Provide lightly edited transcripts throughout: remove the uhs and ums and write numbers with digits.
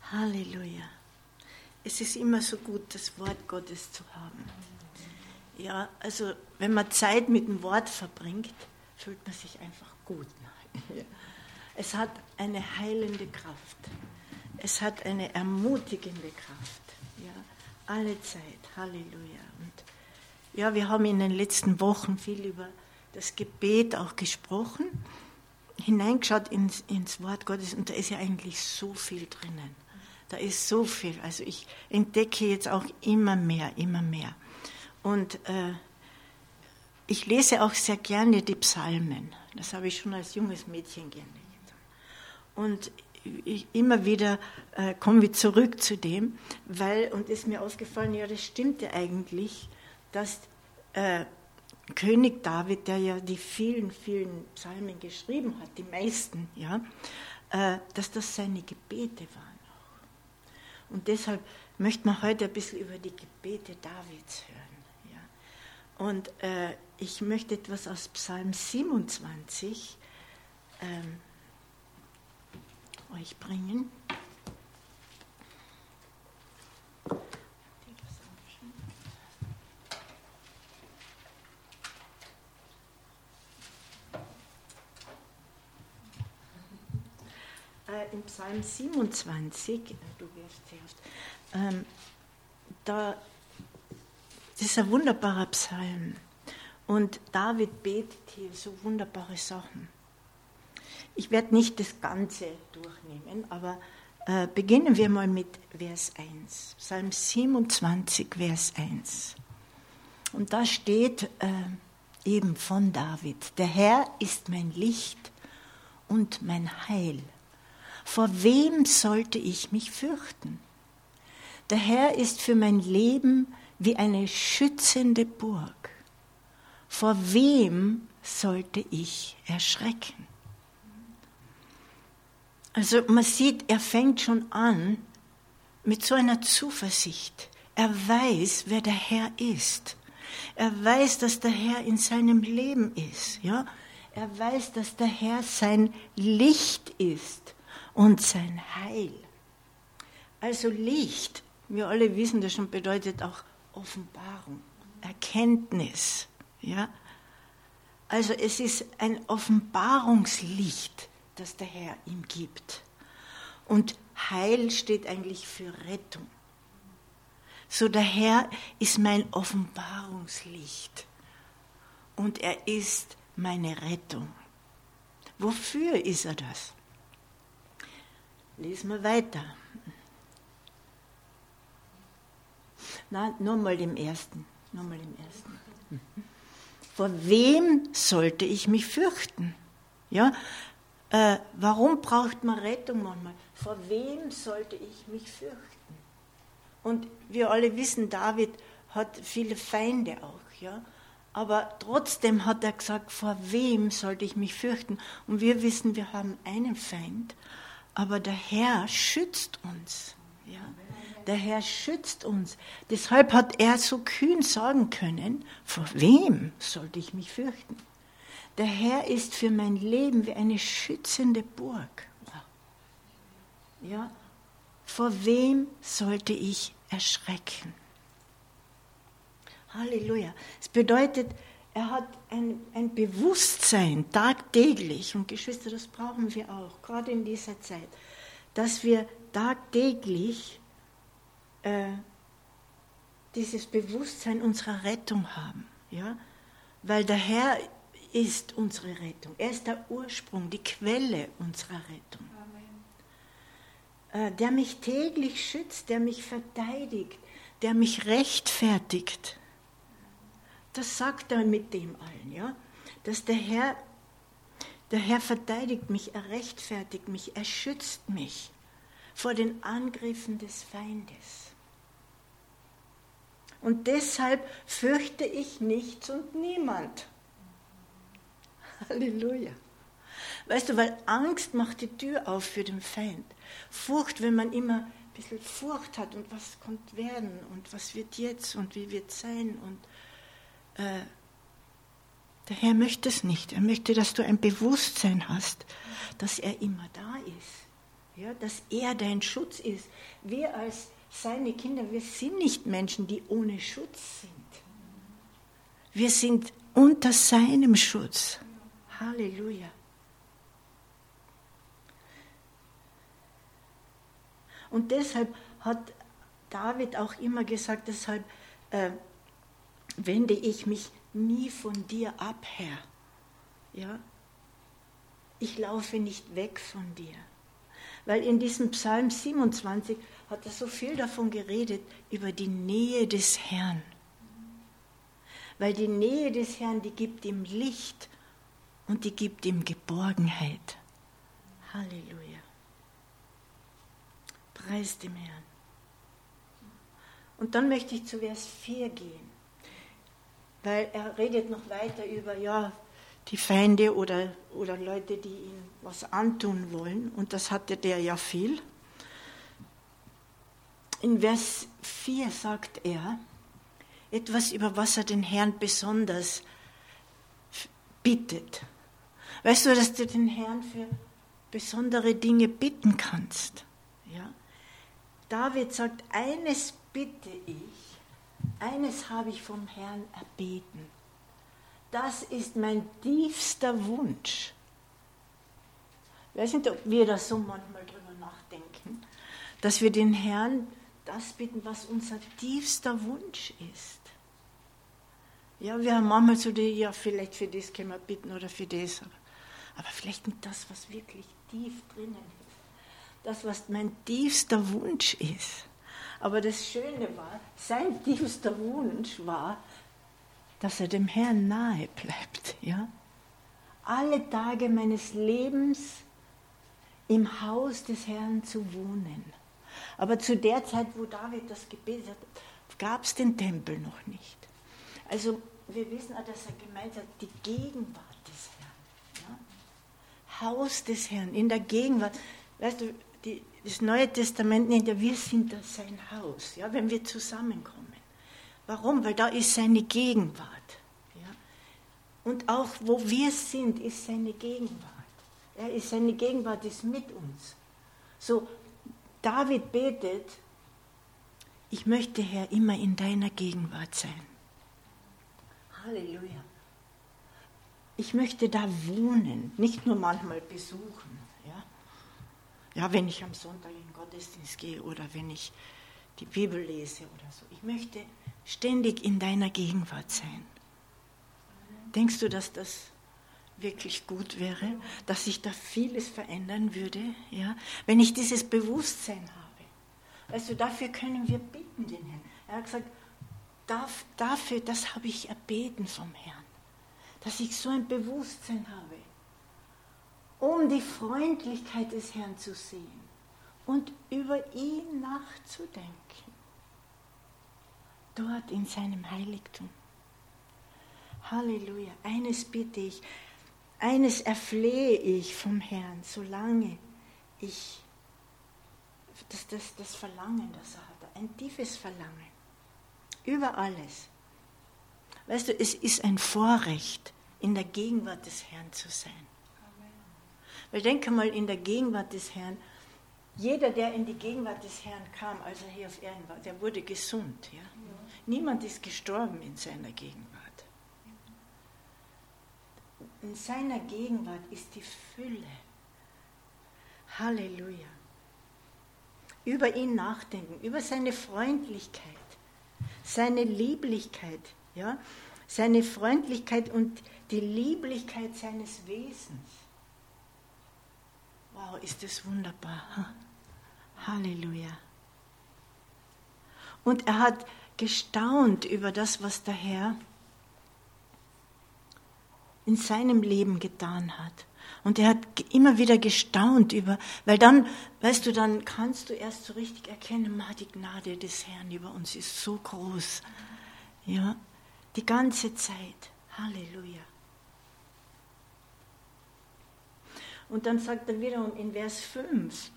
Halleluja. Es ist immer so gut, das Wort Gottes zu haben. Ja, also wenn man Zeit mit dem Wort verbringt, fühlt man sich einfach gut. Es hat eine heilende Kraft. Es hat eine ermutigende Kraft. Ja, alle Zeit. Halleluja. Und ja, wir haben in den letzten Wochen viel über das Gebet auch gesprochen, hineingeschaut ins Wort Gottes, und da ist ja eigentlich so viel drinnen. Da ist so viel. Also ich entdecke jetzt auch immer mehr. Und ich lese auch sehr gerne die Psalmen. Das habe ich schon als junges Mädchen gerne getan. Und immer wieder kommen wir zurück zu dem, und ist mir aufgefallen, ja, das stimmt ja eigentlich, dass König David, der ja die vielen Psalmen geschrieben hat, die meisten, ja, dass das seine Gebete waren auch. Und deshalb möchte man heute ein bisschen über die Gebete Davids hören. Ja. Und ich möchte etwas aus Psalm 27 euch bringen. Im Psalm 27, das ist ein wunderbarer Psalm. Und David betet hier so wunderbare Sachen. Ich werde nicht das Ganze durchnehmen, aber beginnen wir mal mit Vers 1. Psalm 27, Vers 1. Und da steht eben von David: Der Herr ist mein Licht und mein Heil. Vor wem sollte ich mich fürchten? Der Herr ist für mein Leben wie eine schützende Burg. Vor wem sollte ich erschrecken? Also man sieht, er fängt schon an mit so einer Zuversicht. Er weiß, wer der Herr ist. Er weiß, dass der Herr in seinem Leben ist. Ja? Er weiß, dass der Herr sein Licht ist und sein Heil. Also Licht, wir alle wissen das schon, bedeutet auch Offenbarung, Erkenntnis. Ja? Also es ist ein Offenbarungslicht, das der Herr ihm gibt. Und Heil steht eigentlich für Rettung. So der Herr ist mein Offenbarungslicht und er ist meine Rettung. Wofür ist er das? Lesen wir weiter. Nur mal im ersten. Vor wem sollte ich mich fürchten? Ja? Warum braucht man Rettung manchmal? Vor wem sollte ich mich fürchten? Und wir alle wissen, David hat viele Feinde auch, ja. Aber trotzdem hat er gesagt, vor wem sollte ich mich fürchten? Und wir wissen, wir haben einen Feind, aber der Herr schützt uns. Ja? Der Herr schützt uns. Deshalb hat er so kühn sagen können, vor wem sollte ich mich fürchten? Der Herr ist für mein Leben wie eine schützende Burg. Ja? Vor wem sollte ich erschrecken? Halleluja. Es bedeutet, er hat ein Bewusstsein tagtäglich, und Geschwister, das brauchen wir auch, gerade in dieser Zeit, dass wir tagtäglich dieses Bewusstsein unserer Rettung haben. Ja? Weil der Herr ist unsere Rettung. Er ist der Ursprung, die Quelle unserer Rettung. Amen. Der mich täglich schützt, der mich verteidigt, der mich rechtfertigt. Das sagt er mit dem allen, ja? Dass der Herr verteidigt mich, er rechtfertigt mich, er schützt mich vor den Angriffen des Feindes. Und deshalb fürchte ich nichts und niemand. Halleluja. Weißt du, weil Angst macht die Tür auf für den Feind. Furcht, wenn man immer ein bisschen Furcht hat und was kommt werden und was wird jetzt und wie wird es sein. Und der Herr möchte es nicht. Er möchte, dass du ein Bewusstsein hast, dass er immer da ist. Ja, dass er dein Schutz ist. Wir als seine Kinder, wir sind nicht Menschen, die ohne Schutz sind. Wir sind unter seinem Schutz. Halleluja. Und deshalb hat David auch immer gesagt, deshalb wende ich mich nie von dir ab, Herr. Ja? Ich laufe nicht weg von dir. Weil in diesem Psalm 27 hat er so viel davon geredet, über die Nähe des Herrn. Weil die Nähe des Herrn, die gibt ihm Licht und die gibt ihm Geborgenheit. Halleluja. Preis dem Herrn. Und dann möchte ich zu Vers 4 gehen, weil er redet noch weiter über die Feinde oder Leute, die ihm was antun wollen. Und das hatte der ja viel. In Vers 4 sagt er etwas, über was er den Herrn besonders bittet. Weißt du, dass du den Herrn für besondere Dinge bitten kannst? Ja? David sagt, eines bitte ich, eines habe ich vom Herrn erbeten. Das ist mein tiefster Wunsch. Ich weiß nicht, ob wir da so manchmal drüber nachdenken, dass wir den Herrn das bitten, was unser tiefster Wunsch ist. Ja, wir haben manchmal so vielleicht für das können wir bitten oder für das, aber vielleicht nicht das, was wirklich tief drinnen ist. Das, was mein tiefster Wunsch ist. Aber das Schöne war, sein tiefster Wunsch war, dass er dem Herrn nahe bleibt. Ja? Alle Tage meines Lebens im Haus des Herrn zu wohnen. Aber zu der Zeit, wo David das gebetet hat, gab es den Tempel noch nicht. Also wir wissen auch, dass er gemeint hat, die Gegenwart des Herrn. Ja? Haus des Herrn, in der Gegenwart. Weißt du, das Neue Testament nennt ja, wir sind das sein Haus, ja, wenn wir zusammenkommen. Warum? Weil da ist seine Gegenwart. Ja? Und auch wo wir sind, ist seine Gegenwart. Seine Gegenwart ist mit uns. So, David betet, ich möchte, Herr, immer in deiner Gegenwart sein. Halleluja. Ich möchte da wohnen, nicht nur manchmal besuchen. Ja, wenn ich am Sonntag in den Gottesdienst gehe oder wenn ich die Bibel lese oder so. Ich möchte ständig in deiner Gegenwart sein. Denkst du, dass das wirklich gut wäre, dass sich da vieles verändern würde, ja? Wenn ich dieses Bewusstsein habe? Weißt du, dafür können wir bitten den Herrn. Er hat gesagt, dafür, das habe ich erbeten vom Herrn, dass ich so ein Bewusstsein habe, um die Freundlichkeit des Herrn zu sehen und über ihn nachzudenken. Dort in seinem Heiligtum. Halleluja. Eines bitte ich, eines erflehe ich vom Herrn, solange ich das Verlangen, das er hat, ein tiefes Verlangen, über alles. Weißt du, es ist ein Vorrecht, in der Gegenwart des Herrn zu sein. Amen. Weil denke mal, in der Gegenwart des Herrn, jeder, der in die Gegenwart des Herrn kam, als er hier auf Erden war, der wurde gesund. Ja? Ja. Niemand ist gestorben in seiner Gegenwart. In seiner Gegenwart ist die Fülle. Halleluja. Über ihn nachdenken, über seine Freundlichkeit, seine Lieblichkeit, ja? Seine Freundlichkeit und die Lieblichkeit seines Wesens. Wow, ist das wunderbar. Halleluja. Und er hat gestaunt über das, was der Herr in seinem Leben getan hat. Und er hat immer wieder gestaunt über, weil dann, weißt du, dann kannst du erst so richtig erkennen, die Gnade des Herrn über uns ist so groß. Ja, die ganze Zeit. Halleluja. Und dann sagt er wiederum in Vers 5,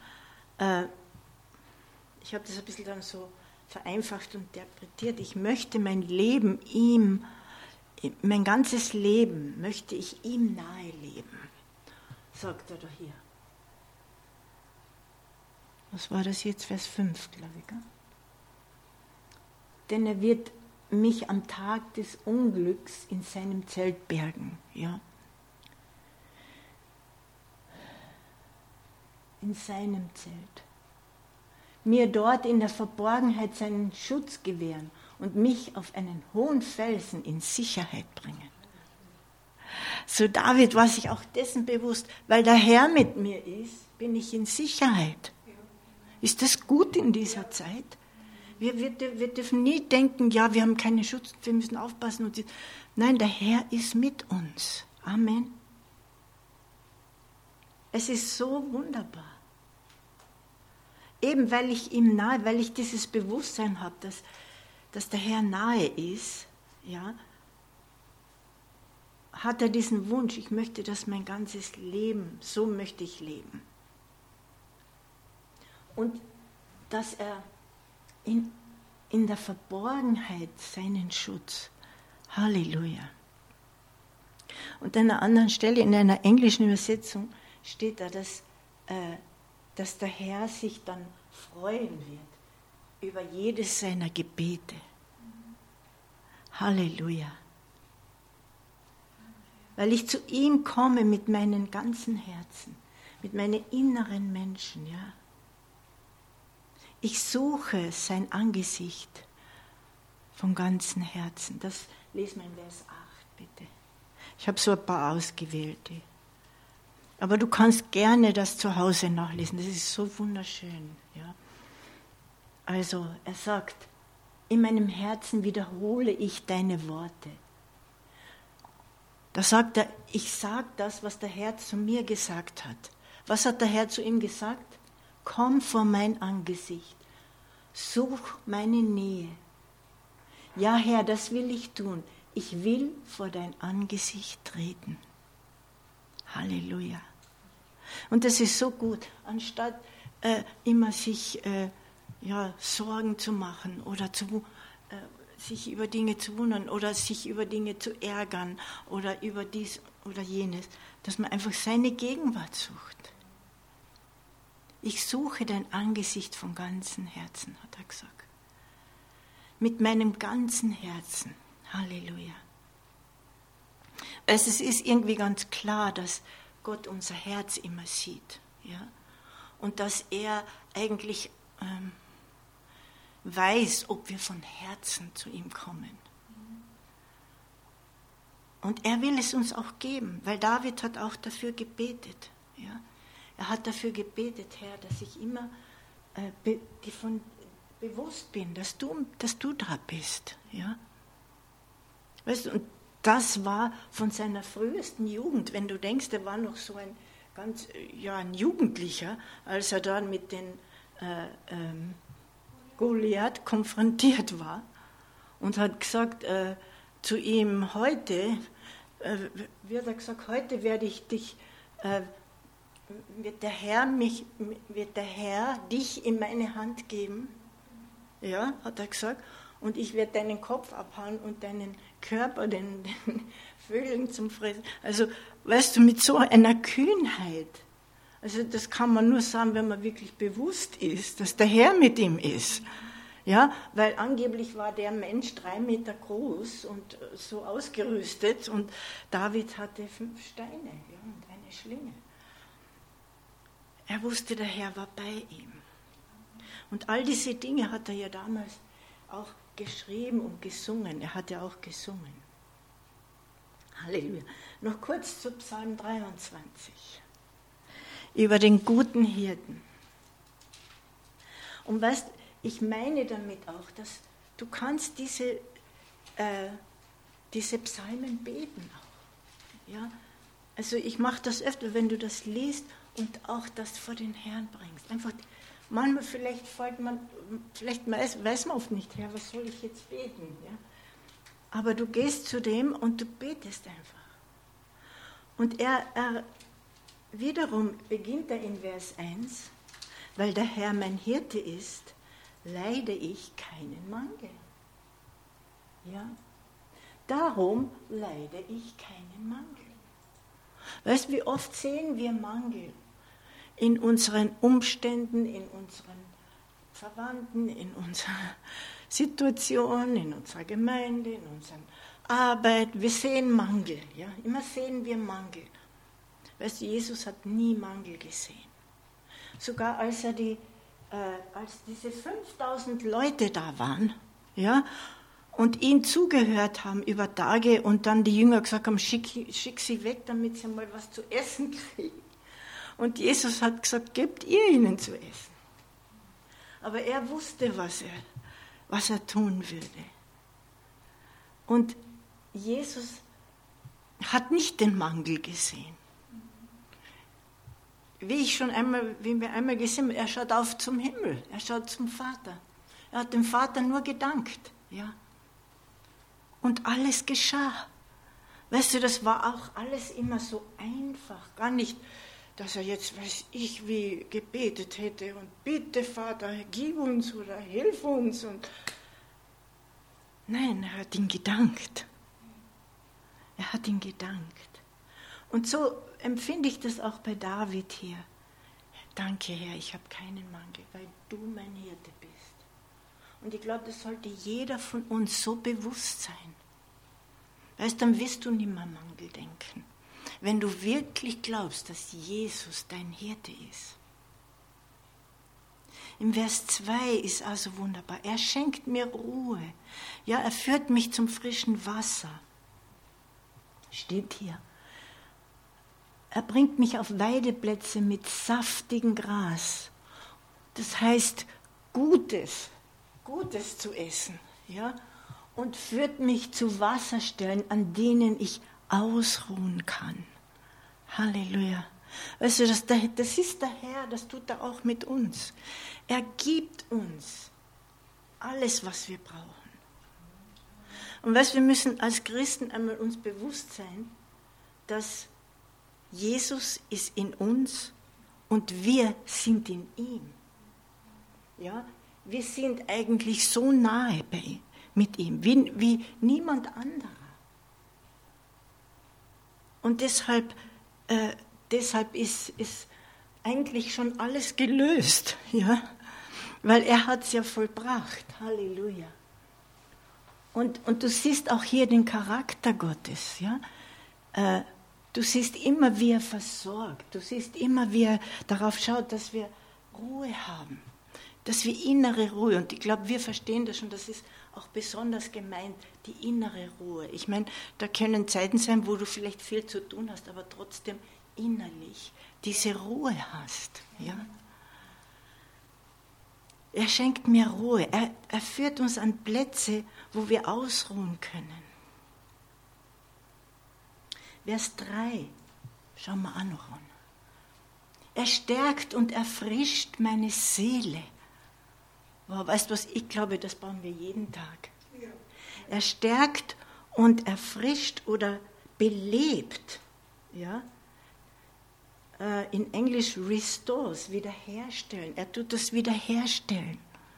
ich habe das ein bisschen dann so vereinfacht und interpretiert, ich möchte mein Leben ihm, mein ganzes Leben möchte ich ihm nahe leben, sagt er da hier. Was war das jetzt? Vers 5, glaube ich. Gell? Denn er wird mich am Tag des Unglücks in seinem Zelt bergen. Ja. In seinem Zelt. Mir dort in der Verborgenheit seinen Schutz gewähren und mich auf einen hohen Felsen in Sicherheit bringen. So David war sich auch dessen bewusst, weil der Herr mit mir ist, bin ich in Sicherheit. Ist das gut in dieser Zeit? Wir dürfen nie denken, ja, wir haben keinen Schutz, wir müssen aufpassen. Nein, der Herr ist mit uns. Amen. Es ist so wunderbar. Eben weil ich ihm nahe, weil ich dieses Bewusstsein habe, dass der Herr nahe ist, ja, hat er diesen Wunsch, ich möchte das mein ganzes Leben, so möchte ich leben. Und dass er in der Verborgenheit seinen Schutz, Halleluja. Und an einer anderen Stelle, in einer englischen Übersetzung, steht da, dass der Herr sich dann freuen wird über jedes seiner Gebete. Halleluja. Weil ich zu ihm komme mit meinem ganzen Herzen, mit meinen inneren Menschen, ja. Ich suche sein Angesicht vom ganzen Herzen. Das lesen wir in Vers 8, bitte. Ich habe so ein paar ausgewählte. Aber du kannst gerne das zu Hause nachlesen. Das ist so wunderschön. Ja. Also, er sagt, in meinem Herzen wiederhole ich deine Worte. Da sagt er, ich sage das, was der Herr zu mir gesagt hat. Was hat der Herr zu ihm gesagt? Komm vor mein Angesicht, such meine Nähe. Ja, Herr, das will ich tun. Ich will vor dein Angesicht treten. Halleluja. Und das ist so gut, anstatt immer sich Sorgen zu machen oder sich über Dinge zu wundern oder sich über Dinge zu ärgern oder über dies oder jenes, dass man einfach seine Gegenwart sucht. Ich suche dein Angesicht von ganzem Herzen, hat er gesagt. Mit meinem ganzen Herzen. Halleluja. Also es ist irgendwie ganz klar, dass Gott unser Herz immer sieht. Ja? Und dass er eigentlich weiß, ob wir von Herzen zu ihm kommen. Und er will es uns auch geben, weil David hat auch dafür gebetet. Ja? Er hat dafür gebetet, Herr, dass ich immer bewusst bin, dass du da bist. Ja? Weißt du, und das war von seiner frühesten Jugend. Wenn du denkst, er war noch so ein Jugendlicher, als er dann mit den Goliath konfrontiert war und hat gesagt zu ihm, heute, wird er gesagt, heute werde ich dich, wird der Herr dich in meine Hand geben, ja, hat er gesagt, und ich werde deinen Kopf abhauen und deinen Körper den Vögeln zum Fressen. Also, weißt du, mit so einer Kühnheit, also das kann man nur sagen, wenn man wirklich bewusst ist, dass der Herr mit ihm ist. Ja, weil angeblich war der Mensch 3 Meter groß und so ausgerüstet und David hatte 5 Steine, ja, und eine Schlinge. Er wusste, der Herr war bei ihm. Und all diese Dinge hat er ja damals auch geschrieben und gesungen. Er hat ja auch gesungen. Halleluja. Noch kurz zu Psalm 23. Über den guten Hirten. Und weißt, ich meine damit auch, dass du kannst diese Psalmen beten auch. Ja? Also ich mache das öfter, wenn du das liest und auch das vor den Herrn bringst. Einfach, manchmal vielleicht weiß man oft nicht, Herr, was soll ich jetzt beten? Ja? Aber du gehst zu dem und du betest einfach. Und wiederum beginnt er in Vers 1, weil der Herr mein Hirte ist, leide ich keinen Mangel. Ja? Darum leide ich keinen Mangel. Weißt du, wie oft sehen wir Mangel? in unseren Umständen, in unseren Verwandten, in unserer Situation, in unserer Gemeinde, in unserer Arbeit. Wir sehen Mangel. Ja? Immer sehen wir Mangel. Weißt du, Jesus hat nie Mangel gesehen. Sogar als diese 5000 Leute da waren, ja, und ihm zugehört haben über Tage und dann die Jünger gesagt haben, schick sie weg, damit sie mal was zu essen kriegen. Und Jesus hat gesagt, gebt ihr ihnen zu essen. Aber er wusste, was er tun würde. Und Jesus hat nicht den Mangel gesehen. Wie wir einmal gesehen haben, er schaut auf zum Himmel, er schaut zum Vater. Er hat dem Vater nur gedankt, ja. Und alles geschah. Weißt du, das war auch alles immer so einfach. Gar nicht, dass er jetzt, weiß ich, wie gebetet hätte und bitte Vater, gib uns oder hilf uns. Nein, er hat ihn gedankt. Er hat ihn gedankt. Und so empfinde ich das auch bei David hier. Danke, Herr, ich habe keinen Mangel, weil du mein Hirte bist. Und ich glaube, das sollte jeder von uns so bewusst sein. Weißt, dann wirst du nicht mehr Mangel denken. Wenn du wirklich glaubst, dass Jesus dein Hirte ist. Im Vers 2 ist also wunderbar. Er schenkt mir Ruhe. Ja, er führt mich zum frischen Wasser. Steht hier. Er bringt mich auf Weideplätze mit saftigem Gras. Das heißt, Gutes zu essen. Ja? Und führt mich zu Wasserstellen, an denen ich ausruhen kann. Halleluja. Weißt du, das ist der Herr, das tut er auch mit uns. Er gibt uns alles, was wir brauchen. Und weißt, wir müssen als Christen einmal uns bewusst sein, dass Jesus ist in uns und wir sind in ihm. Ja, wir sind eigentlich so nahe mit ihm, wie niemand anderer. Und deshalb ist eigentlich schon alles gelöst, ja, weil er hat es ja vollbracht. Halleluja. Und du siehst auch hier den Charakter Gottes, ja. Du siehst immer, wie er versorgt. Du siehst immer, wie er darauf schaut, dass wir Ruhe haben. Dass wir innere Ruhe, und ich glaube, wir verstehen das schon, das ist auch besonders gemeint, die innere Ruhe. Ich meine, da können Zeiten sein, wo du vielleicht viel zu tun hast, aber trotzdem innerlich diese Ruhe hast. Ja? Er schenkt mir Ruhe. Er führt uns an Plätze, wo wir ausruhen können. Vers 3, schauen wir auch noch an. Er stärkt und erfrischt meine Seele. Wow, weißt du was, ich glaube, das brauchen wir jeden Tag. Ja. Er stärkt und erfrischt oder belebt. Ja? In Englisch restores, wiederherstellen. Er tut das wiederherstellen.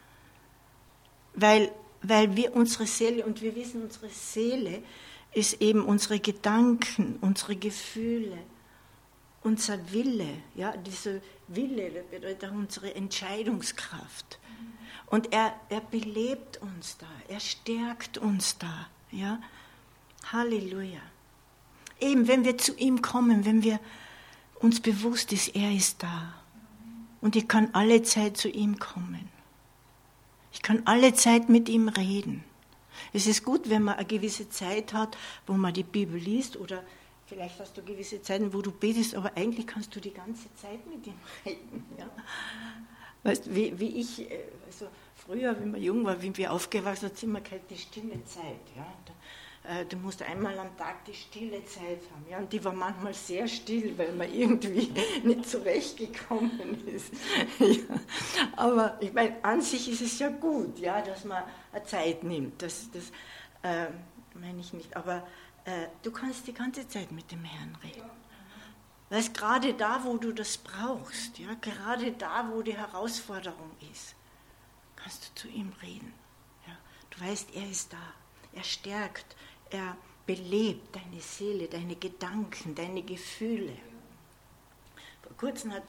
Weil wir unsere Seele, und wir wissen, unsere Seele ist eben unsere Gedanken, unsere Gefühle, unser Wille. Ja, dieser Wille, das bedeutet unsere Entscheidungskraft. Und er belebt uns da, er stärkt uns da. Ja? Halleluja. Eben, wenn wir zu ihm kommen, wenn wir uns bewusst ist, er ist da. Und ich kann alle Zeit zu ihm kommen. Ich kann alle Zeit mit ihm reden. Es ist gut, wenn man eine gewisse Zeit hat, wo man die Bibel liest, oder vielleicht hast du gewisse Zeiten, wo du betest, aber eigentlich kannst du die ganze Zeit mit ihm reden. Ja? Weißt du, wie ich, also früher, wenn man jung war, wie wir aufgewachsen sind, immer gehört die stille Zeit. Ja? Du musst einmal am Tag die stille Zeit haben. Ja? Und die war manchmal sehr still, weil man irgendwie nicht zurechtgekommen ist. Ja? Aber ich meine, an sich ist es ja gut, ja, dass man eine Zeit nimmt. Das meine ich nicht. Aber du kannst die ganze Zeit mit dem Herrn reden. Weil gerade da, wo du das brauchst, ja, gerade da, wo die Herausforderung ist, kannst du zu ihm reden. Ja. Du weißt, er ist da. Er stärkt, er belebt deine Seele, deine Gedanken, deine Gefühle. Vor kurzem hat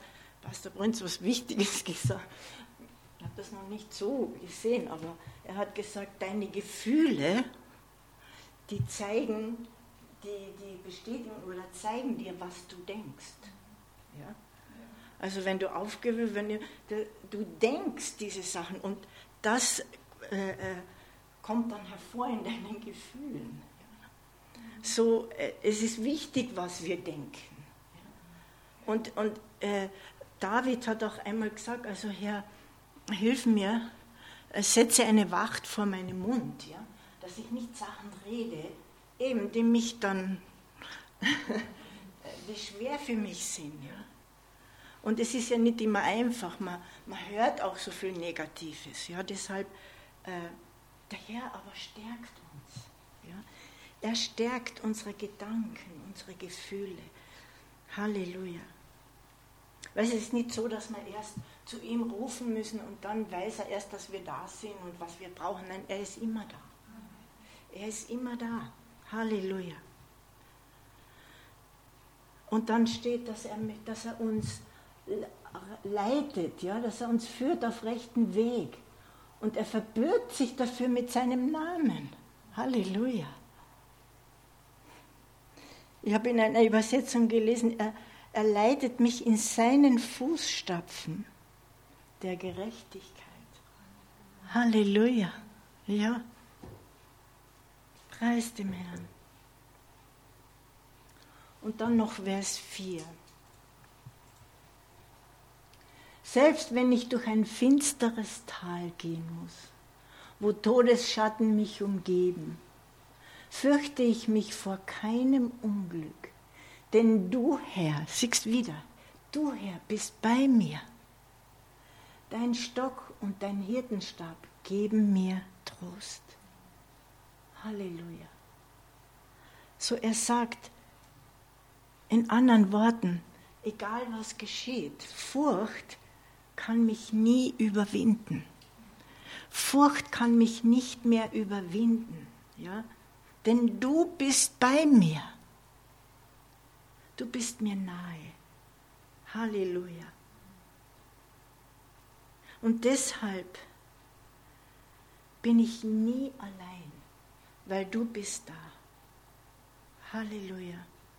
Pastor Prinz was Wichtiges gesagt. Ich habe das noch nicht so gesehen, aber er hat gesagt, deine Gefühle, die zeigen, die bestätigen oder zeigen dir, was du denkst. Ja? Also wenn du aufgewühlt, du denkst diese Sachen und das kommt dann hervor in deinen Gefühlen. Ja? So, es ist wichtig, was wir denken. Ja? Und David hat auch einmal gesagt, also Herr, hilf mir, setze eine Wacht vor meinem Mund, ja? Dass ich nicht Sachen rede, eben, die mich dann, die schwer für mich sind. Ja? Und es ist ja nicht immer einfach, man hört auch so viel Negatives. Ja? Deshalb, der Herr aber stärkt uns. Ja? Er stärkt unsere Gedanken, unsere Gefühle. Halleluja. Weil es ist nicht so, dass wir erst zu ihm rufen müssen und dann weiß er erst, dass wir da sind und was wir brauchen. Nein, er ist immer da. Er ist immer da. Halleluja. Und dann steht, dass er uns leitet, ja, dass er uns führt auf rechten Weg. Und er verbürgt sich dafür mit seinem Namen. Halleluja. Ich habe in einer Übersetzung gelesen, er leitet mich in seinen Fußstapfen der Gerechtigkeit. Halleluja. Ja. Preis dem Herrn. Und dann noch Vers 4. Selbst wenn ich durch ein finsteres Tal gehen muss, wo Todesschatten mich umgeben, fürchte ich mich vor keinem Unglück. Denn du, Herr, siehst wieder, du, Herr, bist bei mir. Dein Stock und dein Hirtenstab geben mir Trost. Halleluja. So er sagt, in anderen Worten, egal was geschieht, Furcht kann mich nie überwinden. Furcht kann mich nicht mehr überwinden, ja? Denn du bist bei mir. Du bist mir nahe. Halleluja. Und deshalb bin ich nie allein, weil du bist da. Halleluja.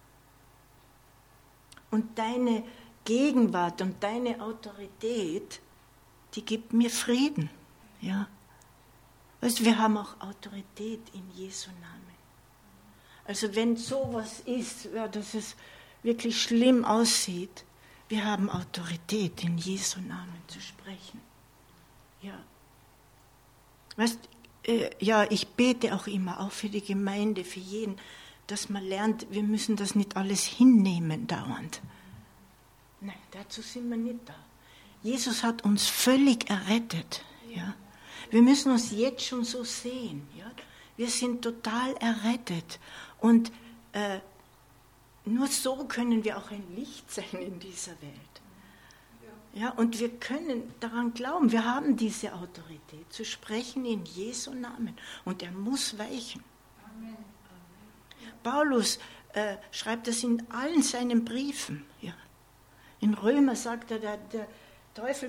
Und deine Gegenwart und deine Autorität, die gibt mir Frieden. Ja. Weißt, wir haben auch Autorität in Jesu Namen. Also wenn sowas ist, ja, dass es wirklich schlimm aussieht, wir haben Autorität in Jesu Namen zu sprechen. Ja. Weißt, ja, ich bete auch immer, auch für die Gemeinde, für jeden, dass man lernt, wir müssen das nicht alles hinnehmen dauernd. Nein, dazu sind wir nicht da. Jesus hat uns völlig errettet. Ja. Wir müssen uns jetzt schon so sehen. Ja. Wir sind total errettet. Und nur so können wir auch ein Licht sein in dieser Welt. Ja, und wir können daran glauben, wir haben diese Autorität, zu sprechen in Jesu Namen. Und er muss weichen. Amen. Paulus schreibt das in allen seinen Briefen. Ja. In Römer sagt er, der Teufel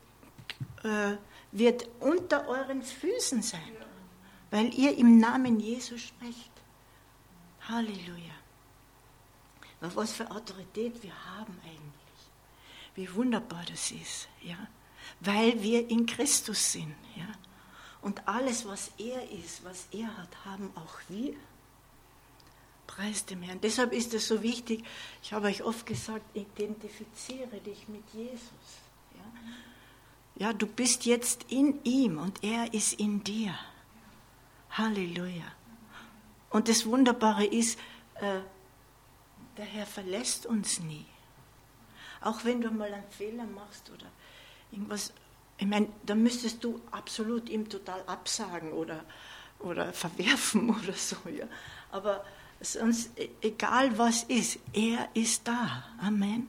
wird unter euren Füßen sein, weil ihr im Namen Jesu sprecht. Halleluja. Was für Autorität wir haben eigentlich. Wie wunderbar das ist, ja, weil wir in Christus sind, ja, und alles, was er ist, was er hat, haben auch wir. Preis dem Herrn. Deshalb ist es so wichtig, ich habe euch oft gesagt, identifiziere dich mit Jesus. Ja, ja, du bist jetzt in ihm und er ist in dir. Halleluja. Und das Wunderbare ist, der Herr verlässt uns nie. Auch wenn du mal einen Fehler machst oder irgendwas, ich meine, dann müsstest du absolut ihm total absagen oder verwerfen oder so. Ja. Aber sonst, egal was ist, er ist da. Amen.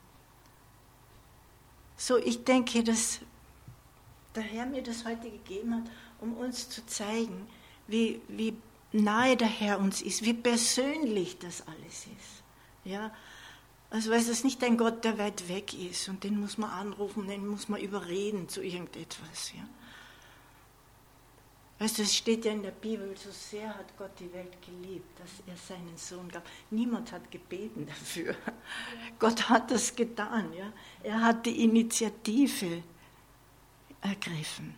So, ich denke, dass der Herr mir das heute gegeben hat, um uns zu zeigen, wie nahe der Herr uns ist, wie persönlich das alles ist. Ja. Also weil es nicht ein Gott, der weit weg ist und den muss man anrufen, den muss man überreden zu irgendetwas. Ja. Weißt du, es steht ja in der Bibel, so sehr hat Gott die Welt geliebt, dass er seinen Sohn gab. Niemand hat gebeten dafür. Gott hat das getan. Ja. Er hat die Initiative ergriffen.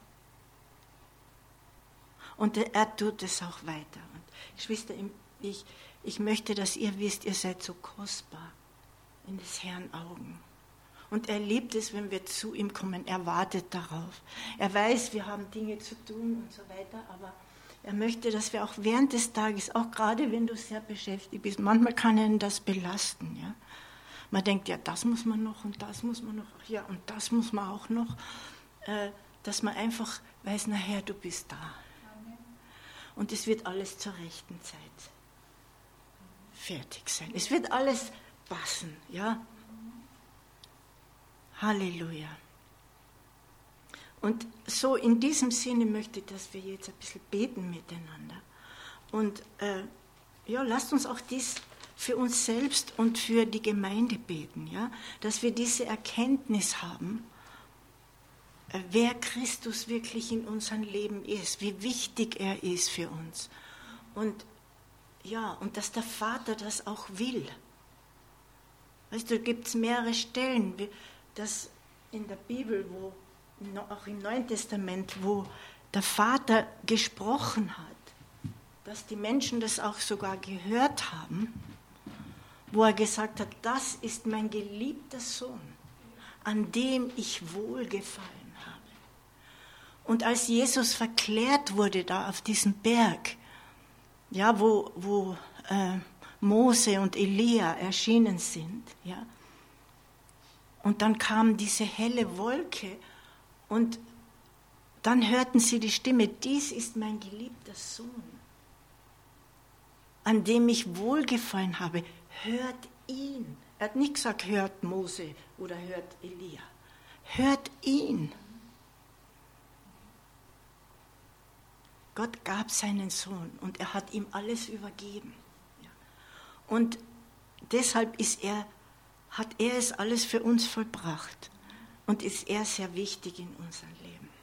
Und er tut es auch weiter. Und Geschwister, ich möchte, dass ihr wisst, ihr seid so kostbar in des Herrn Augen. Und er liebt es, wenn wir zu ihm kommen. Er wartet darauf. Er weiß, wir haben Dinge zu tun und so weiter, aber er möchte, dass wir auch während des Tages, auch gerade wenn du sehr beschäftigt bist, manchmal kann ihn das belasten. Ja? Man denkt, ja, das muss man noch und das muss man noch, ja, und das muss man auch noch, dass man einfach weiß, na Herr, du bist da. Und es wird alles zur rechten Zeit fertig sein. Es wird alles passen, ja. Halleluja. Und so in diesem Sinne möchte ich, dass wir jetzt ein bisschen beten miteinander. Und ja, lasst uns auch dies für uns selbst und für die Gemeinde beten, ja, dass wir diese Erkenntnis haben, wer Christus wirklich in unserem Leben ist, wie wichtig er ist für uns. Und ja, und dass der Vater das auch will. Weißt du, da gibt es mehrere Stellen, dass in der Bibel, auch im Neuen Testament, wo der Vater gesprochen hat, dass die Menschen das auch sogar gehört haben, wo er gesagt hat, das ist mein geliebter Sohn, an dem ich wohlgefallen habe. Und als Jesus verklärt wurde da auf diesem Berg, ja, wo Mose und Elia erschienen sind, ja, und dann kam diese helle Wolke und dann hörten sie die Stimme, dies ist mein geliebter Sohn, an dem ich wohlgefallen habe, hört ihn. Er hat nicht gesagt, hört Mose oder hört Elia, hört ihn. Gott gab seinen Sohn und er hat ihm alles übergeben. Und deshalb hat er es alles für uns vollbracht und ist er sehr wichtig in unserem Leben.